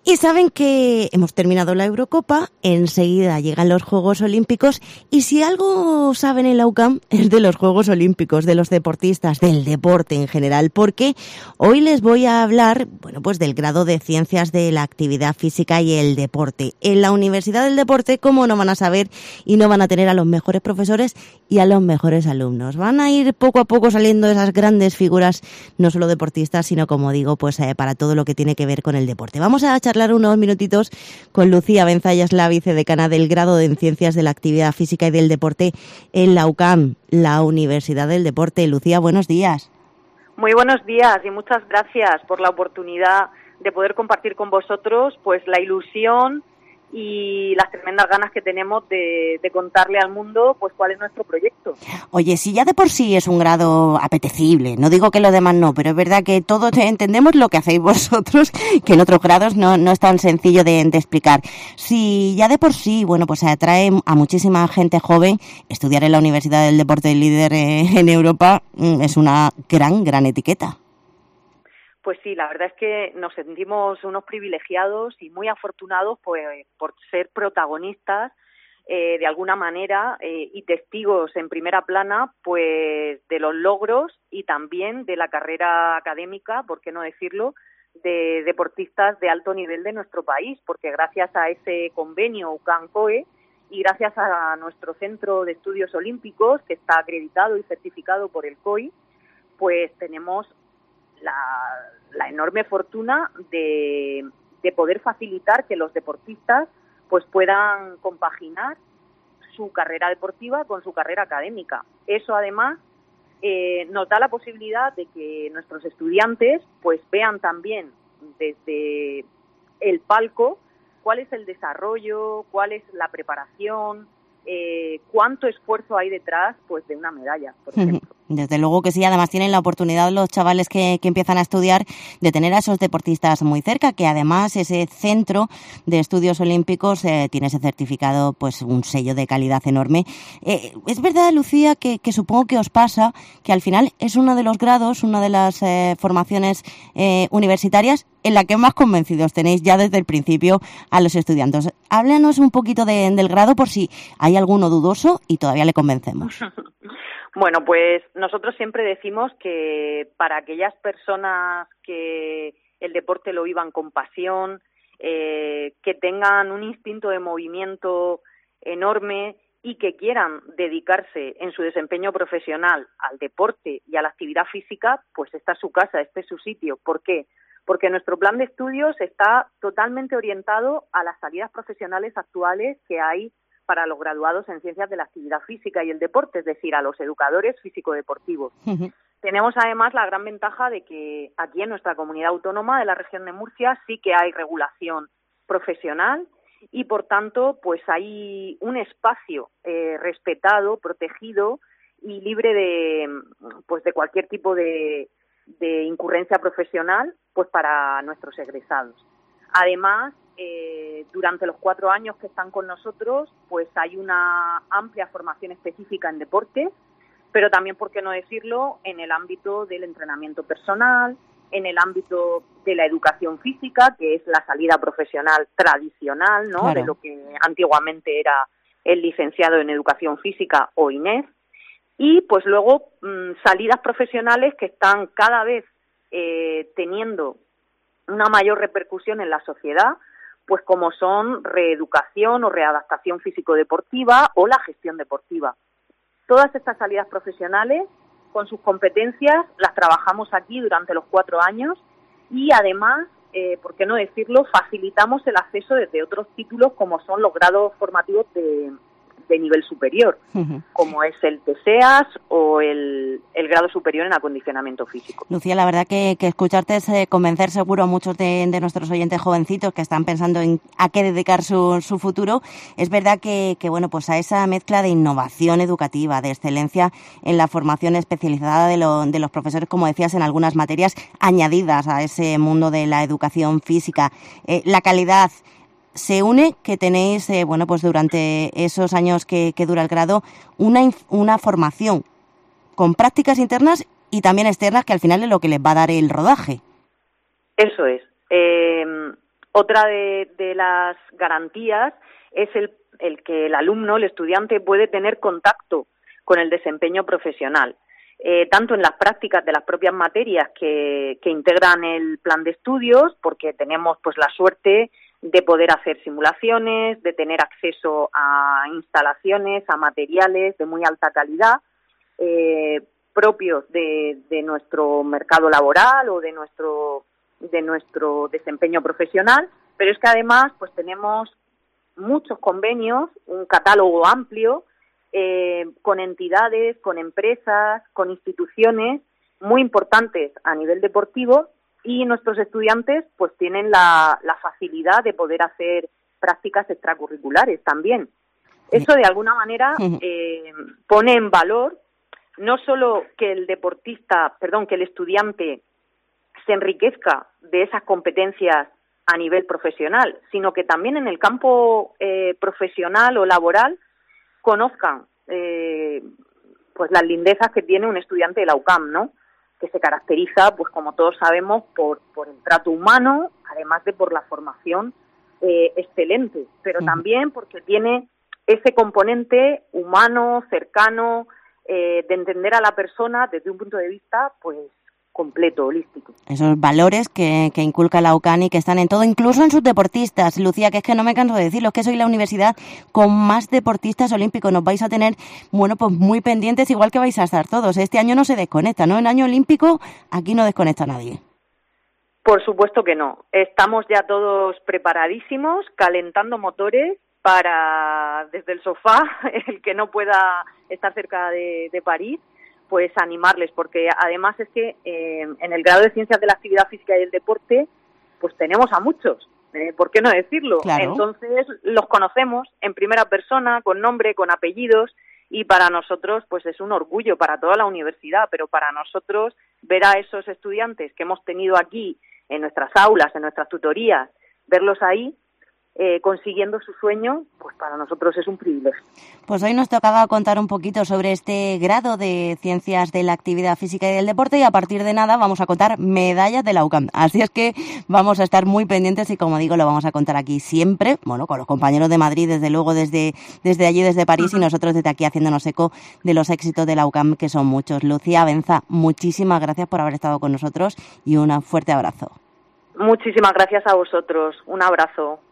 Y saben que hemos terminado la Eurocopa, enseguida llegan los Juegos Olímpicos y si algo saben en la UCAM es de los Juegos Olímpicos, de los deportistas, del deporte en general, porque hoy les voy a hablar, bueno, pues del grado de Ciencias de la Actividad Física y el Deporte. En la Universidad del Deporte, ¿cómo no van a saber y no van a tener a los mejores profesores y a los mejores alumnos? Van a ir poco a poco saliendo esas grandes figuras, no solo deportistas, sino como digo, pues para todo lo que tiene que ver con el deporte. Vamos a charlar unos minutitos con Lucía Benzallas, la vicedecana del grado en Ciencias de la Actividad Física y del Deporte en la UCAM, la Universidad del Deporte. Lucía, buenos días. Muy buenos días y muchas gracias por la oportunidad de poder compartir con vosotros pues la ilusión y las tremendas ganas que tenemos de contarle al mundo pues cuál es nuestro proyecto. Oye, si ya de por sí es un grado apetecible, no digo que lo demás no, pero es verdad que todos entendemos lo que hacéis vosotros, que en otros grados no es tan sencillo de explicar. Si ya de por sí, bueno, pues atrae a muchísima gente joven, estudiar en la Universidad del Deporte Líder en Europa es una gran etiqueta. Pues sí, la verdad es que nos sentimos unos privilegiados y muy afortunados pues, por ser protagonistas de alguna manera y testigos en primera plana pues de los logros y también de la carrera académica, por qué no decirlo, de deportistas de alto nivel de nuestro país, porque gracias a ese convenio UCAM-COE y gracias a nuestro Centro de Estudios Olímpicos, que está acreditado y certificado por el COI, pues tenemos la enorme fortuna de poder facilitar que los deportistas pues puedan compaginar su carrera deportiva con su carrera académica. Eso además nos da la posibilidad de que nuestros estudiantes pues vean también desde el palco cuál es el desarrollo, cuál es la preparación, cuánto esfuerzo hay detrás pues de una medalla, por ejemplo. Desde luego que sí, además tienen la oportunidad los chavales que empiezan a estudiar de tener a esos deportistas muy cerca, que además ese centro de estudios olímpicos tiene ese certificado, pues un sello de calidad enorme. Es verdad, Lucía, que supongo que os pasa que al final es uno de los grados, una de las formaciones universitarias en la que más convencidos tenéis ya desde el principio a los estudiantes. Háblanos un poquito del grado por si hay alguno dudoso y todavía le convencemos. Bueno, pues nosotros siempre decimos que para aquellas personas que el deporte lo vivan con pasión, que tengan un instinto de movimiento enorme y que quieran dedicarse en su desempeño profesional al deporte y a la actividad física, pues esta es su casa, este es su sitio. ¿Por qué? Porque nuestro plan de estudios está totalmente orientado a las salidas profesionales actuales que hay para los graduados en Ciencias de la Actividad Física y el Deporte, es decir, a los educadores físico-deportivos. Uh-huh. Tenemos además la gran ventaja de que aquí en nuestra comunidad autónoma de la región de Murcia sí que hay regulación profesional y, por tanto, pues hay un espacio respetado, protegido y libre de cualquier tipo de incurrencia profesional pues para nuestros egresados. Además, durante los 4 años que están con nosotros, pues hay una amplia formación específica en deporte, pero también, por qué no decirlo, en el ámbito del entrenamiento personal, en el ámbito de la educación física, que es la salida profesional tradicional, ¿no? Claro. De lo que antiguamente era el licenciado en educación física o INEF, y pues luego salidas profesionales que están cada vez teniendo una mayor repercusión en la sociedad, pues como son reeducación o readaptación físico-deportiva o la gestión deportiva. Todas estas salidas profesionales, con sus competencias, las trabajamos aquí durante los 4 años y además, por qué no decirlo, facilitamos el acceso desde otros títulos como son los grados formativos de nivel superior, uh-huh, como es el TSEAS o el grado superior en acondicionamiento físico. Lucía, la verdad que escucharte es convencer seguro a muchos de nuestros oyentes jovencitos que están pensando en a qué dedicar su futuro. Es verdad que bueno, pues a esa mezcla de innovación educativa, de excelencia en la formación especializada de los profesores, como decías, en algunas materias añadidas a ese mundo de la educación física, la calidad. Se une que tenéis, bueno, pues durante esos años que dura el grado, una formación con prácticas internas y también externas, que al final es lo que les va a dar el rodaje. Eso es. Otra de las garantías es el que el alumno, el estudiante, puede tener contacto con el desempeño profesional, tanto en las prácticas de las propias materias que integran el plan de estudios, porque tenemos pues la suerte de poder hacer simulaciones, de tener acceso a instalaciones, a materiales de muy alta calidad, propios de nuestro mercado laboral o de nuestro desempeño profesional, pero es que además pues tenemos muchos convenios, un catálogo amplio, con entidades, con empresas, con instituciones muy importantes a nivel deportivo, y nuestros estudiantes pues tienen la facilidad de poder hacer prácticas extracurriculares también. Eso de alguna manera pone en valor no solo que el estudiante se enriquezca de esas competencias a nivel profesional, sino que también en el campo profesional o laboral conozcan pues las lindezas que tiene un estudiante de la UCAM, ¿no? Que se caracteriza, pues como todos sabemos, por el trato humano, además de por la formación excelente, pero también porque tiene ese componente humano, cercano, de entender a la persona desde un punto de vista, pues, completo, holístico. Esos valores que inculca la UCAM y que están en todo, incluso en sus deportistas. Lucía, que es que no me canso de decirlo, es que soy la universidad con más deportistas olímpicos. Nos vais a tener, bueno, pues muy pendientes, igual que vais a estar todos. Este año no se desconecta, ¿no? En año olímpico aquí no desconecta nadie. Por supuesto que no. Estamos ya todos preparadísimos, calentando motores para, desde el sofá, el que no pueda estar cerca de París, pues animarles, porque además es que en el grado de Ciencias de la Actividad Física y el Deporte, pues tenemos a muchos, ¿por qué no decirlo? Claro. Entonces los conocemos en primera persona, con nombre, con apellidos, y para nosotros pues es un orgullo para toda la universidad, pero para nosotros ver a esos estudiantes que hemos tenido aquí en nuestras aulas, en nuestras tutorías, verlos ahí consiguiendo su sueño, pues para nosotros es un privilegio. Pues hoy nos tocaba contar un poquito sobre este grado de Ciencias de la Actividad Física y del Deporte, y a partir de nada vamos a contar medallas de la UCAM. Así es que vamos a estar muy pendientes y, como digo, lo vamos a contar aquí siempre, bueno, con los compañeros de Madrid, desde luego desde allí, desde París, y nosotros desde aquí haciéndonos eco de los éxitos de la UCAM, que son muchos. Lucía Abenza, muchísimas gracias por haber estado con nosotros y un fuerte abrazo. Muchísimas gracias a vosotros. Un abrazo.